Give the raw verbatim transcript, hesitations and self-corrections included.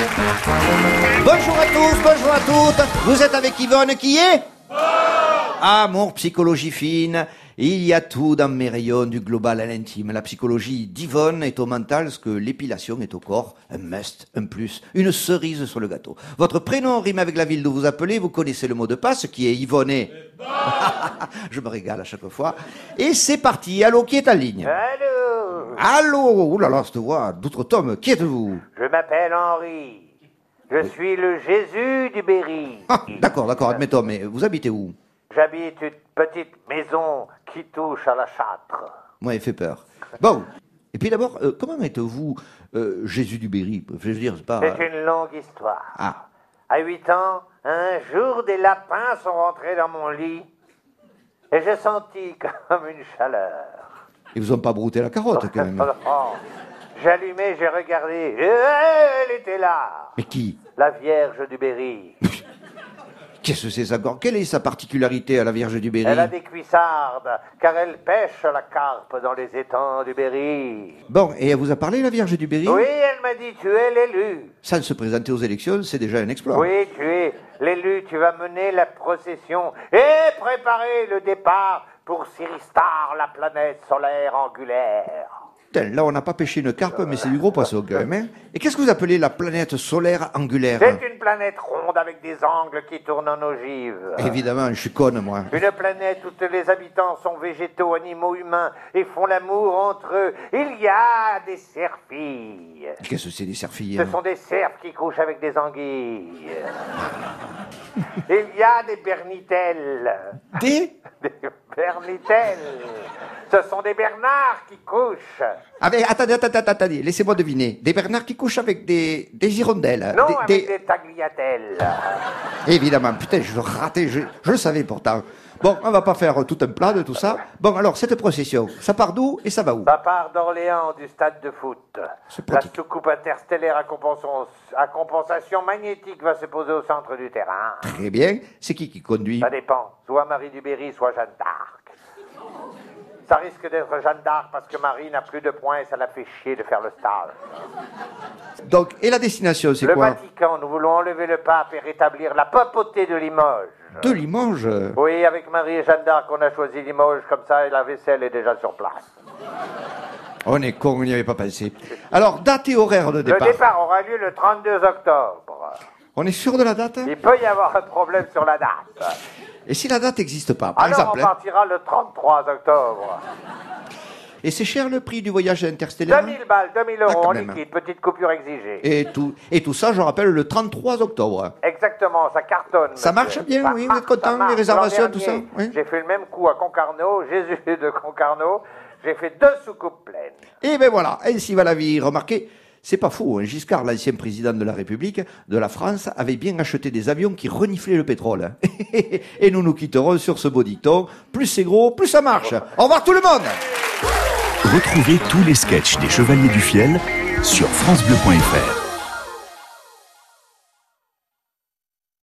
Bonjour à tous, bonjour à toutes. Vous êtes avec Yvonne qui est Amour, psychologie fine. Il y a tout dans mes rayons, du global à l'intime. La psychologie d'Yvonne est au mental ce que l'épilation est au corps. Un must, un plus, une cerise sur le gâteau. Votre prénom rime avec la ville d'où vous appelez. Vous connaissez le mot de passe qui est Yvonne. Je me régale à chaque fois. Et c'est parti. Allô, qui est en ligne? Allô. Allô. Ouh là là, cette voix d'outre-tombe. Qui êtes-vous? Je m'appelle Henri. Je oui. suis le Jésus du Berry. Ah, d'accord, d'accord, admettons, mais vous habitez où? J'habite une petite maison qui touche à la Châtre. Moi, il fait peur. Bon, et puis d'abord, euh, comment êtes-vous euh, Jésus du Berry? Je veux dire, c'est pas... C'est une longue histoire. Ah. À huit ans, un jour, des lapins sont rentrés dans mon lit et j'ai senti comme une chaleur. Ils vous ont pas brouté la carotte, quand même. J'ai allumé, j'ai regardé, et elle était là. Mais qui? La Vierge du Berry. Qu'est-ce que c'est ça? Quelle est sa particularité à la Vierge du Berry? Elle a des cuissardes, car elle pêche la carpe dans les étangs du Berry. Bon, et elle vous a parlé, la Vierge du Berry? Oui, elle m'a dit, tu es l'élu. Sans se présenter aux élections, c'est déjà un exploit. Oui, tu es l'élu, tu vas mener la procession et préparer le départ pour Siristar, la planète solaire angulaire. Putain, là, on n'a pas pêché une carpe, mais c'est du gros poisson, quand même. Hein. Et qu'est-ce que vous appelez la planète solaire angulaire? C'est une planète ronde avec des angles qui tournent en ogive. Évidemment, je suis conne, moi. Une planète où tous les habitants sont végétaux, animaux, humains et font l'amour entre eux. Il y a des cerfilles. Qu'est-ce que c'est, des cerfilles? Ce sont des cerfs qui couchent avec des anguilles. Il y a des bernitelles. Des Des bernitelles. Ce sont des bernards qui couchent. Ah mais attendez, attendez, attendez, laissez-moi deviner. Des bernards qui couchent avec des, des hirondelles. Non, des, avec des... des tagliatelles. Évidemment, putain, je le ratais, je, je le savais pourtant. Bon, on va pas faire tout un plat de tout ça. Bon, alors, cette procession, ça part d'où et ça va où? Ça part d'Orléans, du stade de foot. La soucoupe interstellaire à, compensation, à compensation magnétique va se poser au centre du terrain. Très bien. C'est qui qui conduit? Ça dépend. Soit Marie du Berry, soit Jeanne d'Arc. Ça risque d'être Jeanne d'Arc parce que Marie n'a plus de points et ça l'a fait chier de faire le stage. Donc, et la destination, c'est quoi? Le Vatican, nous voulons enlever le pape et rétablir la papauté de Limoges. De Limoges? Oui, avec Marie et Jeanne d'Arc, on a choisi Limoges, comme ça, et la vaisselle est déjà sur place. On est con, on n'y avait pas pensé. Alors, date et horaire de départ? Le départ aura lieu le trente-deux octobre. On est sûr de la date? Il peut y avoir un problème sur la date. Et si la date n'existe pas, par Alors exemple? on partira le trente-trois octobre. Et c'est cher le prix du voyage interstellaire? deux mille balles, deux mille euros Ah, en même. liquide, petite coupure exigée. Et tout, et tout ça, je rappelle, le trente-trois octobre. Exactement, ça cartonne. Ça monsieur. marche bien, ça oui, marche, vous êtes content, marche. les réservations, L'an tout ça, dernier, oui. J'ai fait le même coup à Concarneau, Jésus de Concarneau. J'ai fait deux soucoupes pleines. Et ben voilà, ainsi va la vie. Remarquez, c'est pas faux, hein. Giscard, l'ancien président de la République de la France, avait bien acheté des avions qui reniflaient le pétrole. Et nous nous quitterons sur ce beau dicton. Plus c'est gros, plus ça marche. Au revoir tout le monde. Retrouvez tous les sketchs des Chevaliers du Fiel sur francebleu point fr.